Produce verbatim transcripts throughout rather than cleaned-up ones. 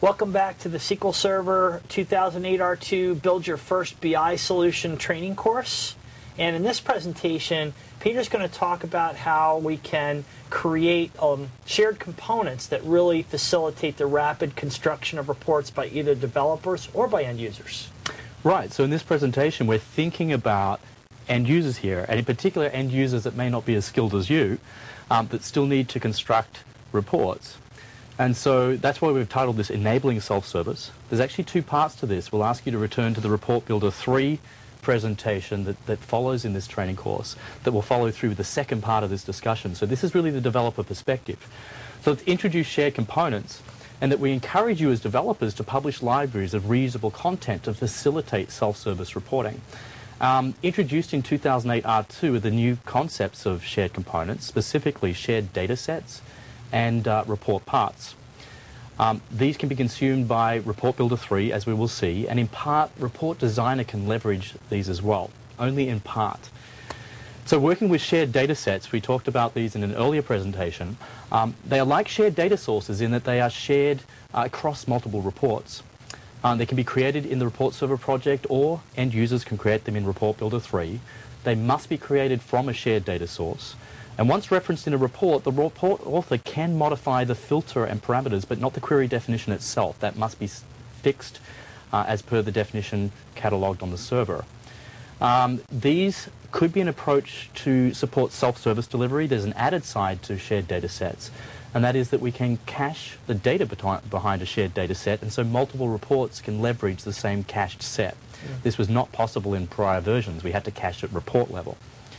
Welcome back to the S Q L Server two thousand eight R two Build Your First B I Solution training course. And in this presentation, Peter's going to talk about how we can create um, shared components that really facilitate the rapid construction of reports by either developers or by end users. Right, so in this presentation we're thinking about end users here, and in particular end users that may not be as skilled as you, um, that still need to construct reports. And so that's why we've titled this Enabling Self-Service. There's actually two parts to this. We'll ask you to return to the Report Builder three presentation that, that follows in this training course that will follow through the second part of this discussion. So this is really the developer perspective. So let's introduce shared components, and that we encourage you as developers to publish libraries of reusable content to facilitate self-service reporting. Um, introduced in two thousand eight R two are the new concepts of shared components, specifically shared data sets and uh, report parts. Um, these can be consumed by Report Builder three, as we will see, and in part, Report Designer can leverage these as well, only in part. So working with shared data sets, we talked about these in an earlier presentation. Um, they are like shared data sources in that they are shared uh, across multiple reports. Um, they can be created in the Report Server project, or end users can create them in Report Builder three. They must be created from a shared data source. And once referenced in a report, the report author can modify the filter and parameters, but not the query definition itself. That must be fixed uh, as per the definition cataloged on the server. Um, these could be an approach to support self-service delivery. There's an added side to shared data sets, and that is that we can cache the data behind a shared data set, and so multiple reports can leverage the same cached set. Yeah. This was not possible in prior versions. We had to cache at report level.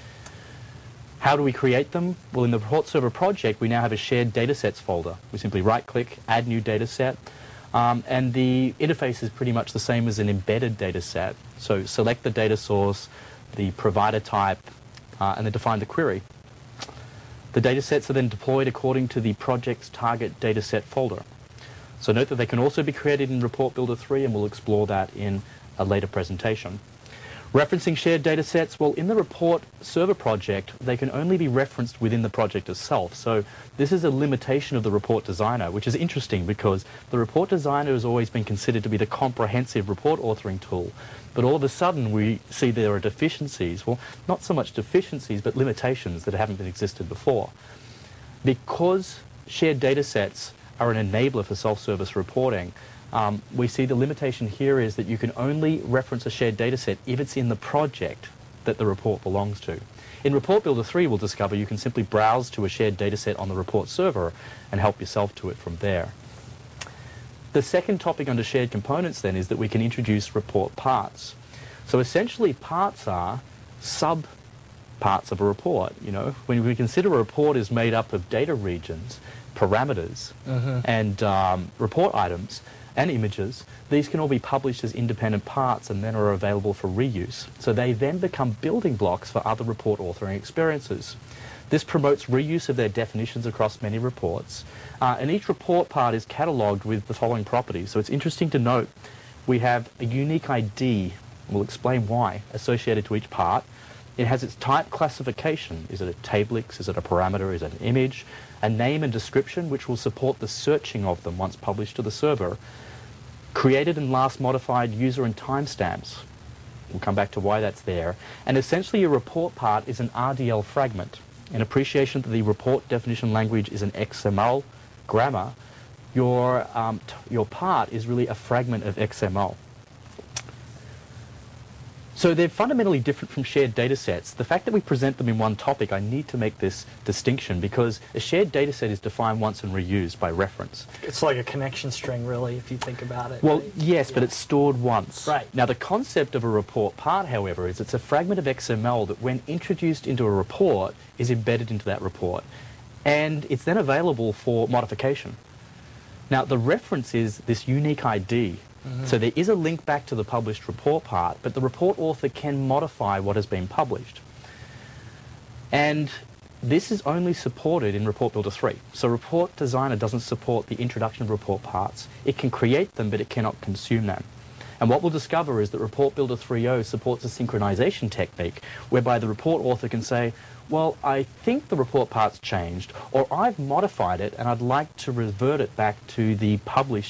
How do we create them? Well, in the Report Server project, we now have a shared datasets folder. We simply right-click, add new dataset, um, and the interface is pretty much the same as an embedded dataset. So select the data source, the provider type, uh, and then define the query. The datasets are then deployed according to the project's target dataset folder. So note that they can also be created in Report Builder three, and we'll explore that in a later presentation. Referencing shared data sets, well, in the Report Server project, they can only be referenced within the project itself. So this is a limitation of the Report Designer, which is interesting because the Report Designer has always been considered to be the comprehensive report authoring tool. But all of a sudden, we see there are deficiencies. Well, not so much deficiencies, but limitations that haven't been existed before. Because shared data sets are an enabler for self-service reporting, Um, we see the limitation here is that you can only reference a shared data set if it's in the project that the report belongs to. In Report Builder three, we'll discover you can simply browse to a shared data set on the report server and help yourself to it from there. The second topic under shared components then is that we can introduce report parts. So essentially parts are sub parts of a report. You know, when we consider a report is made up of data regions, parameters, mm-hmm. and um, report items, and images, these can all be published as independent parts and then are available for reuse. So they then become building blocks for other report authoring experiences. This promotes reuse of their definitions across many reports, uh, and each report part is catalogued with the following properties. So it's interesting to note we have a unique I D, we'll explain why, associated to each part. It has its type classification. Is it a tablix? Is it a parameter? Is it an image? A name and description, which will support the searching of them once published to the server. Created and last modified user and timestamps. We'll come back to why that's there. And essentially your report part is an R D L fragment. In appreciation that the report definition language is an X M L grammar, your, um, t your part is really a fragment of X M L. So they're fundamentally different from shared data sets. The fact that we present them in one topic, I need to make this distinction because a shared data set is defined once and reused by reference. It's like a connection string, really, if you think about it. Well, right? yes, yeah. But it's stored once. Right. Now, the concept of a report part, however, is it's a fragment of X M L that, when introduced into a report, is embedded into that report. And it's then available for modification. Now, the reference is this unique I D. Mm-hmm. So there is a link back to the published report part, but the report author can modify what has been published. And this is only supported in Report Builder three. So Report Designer doesn't support the introduction of report parts. It can create them, but it cannot consume them. And what we'll discover is that Report Builder three point oh supports a synchronization technique whereby the report author can say, well, I think the report part's changed, or I've modified it and I'd like to revert it back to the published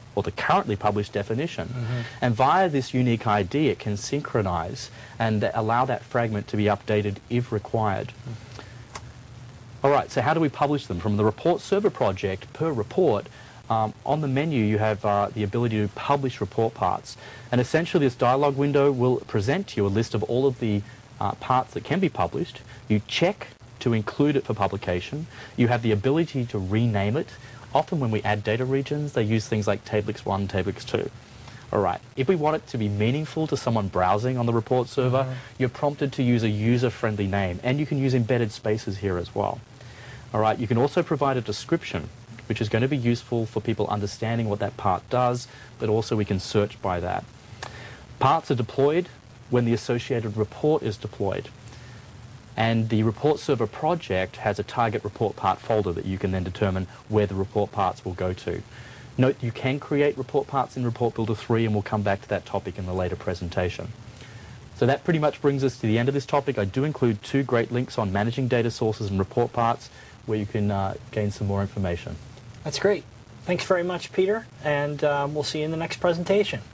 or the currently published definition. Mm-hmm. And via this unique I D, it can synchronize and allow that fragment to be updated if required. Mm-hmm. All right, so how do we publish them? From the report server project, per report, um, on the menu you have uh, the ability to publish report parts. And essentially this dialog window will present to you a list of all of the uh, parts that can be published. You check to include it for publication. You have the ability to rename it. Often when we add data regions, they use things like TableX one, TableX two. All right, if we want it to be meaningful to someone browsing on the report server, mm-hmm. you're prompted to use a user-friendly name, and you can use embedded spaces here as well. All right, you can also provide a description, which is going to be useful for people understanding what that part does, but also we can search by that. Parts are deployed when the associated report is deployed. And the report server project has a target report part folder that you can then determine where the report parts will go to. Note you can create report parts in Report Builder three, and we'll come back to that topic in the later presentation. So that pretty much brings us to the end of this topic. I do include two great links on managing data sources and report parts where you can uh, gain some more information. That's great. Thanks very much, Peter, and um, we'll see you in the next presentation.